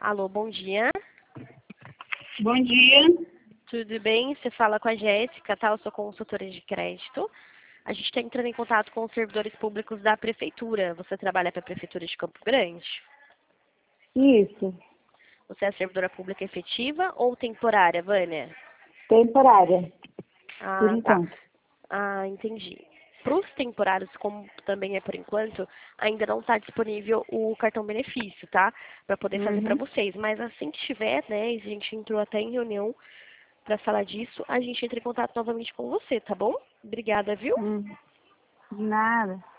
Alô, bom dia. Bom dia. Tudo bem? Você fala com a Jéssica, tá? Eu sou consultora de crédito. A gente está entrando em contato com os servidores públicos da Prefeitura. Você trabalha para a Prefeitura de Campo Grande? Isso, Você é servidora pública efetiva ou temporária, Vânia? temporária, por Ah, tá. enquanto. Ah, entendi. Para os temporários, como também é por enquanto, ainda não está disponível o cartão benefício, tá? Para poder fazer para Uhum. vocês. Mas assim que tiver, né, a gente entrou até em reunião para falar disso, a gente entra em contato novamente com você, tá bom? Obrigada, viu? De nada.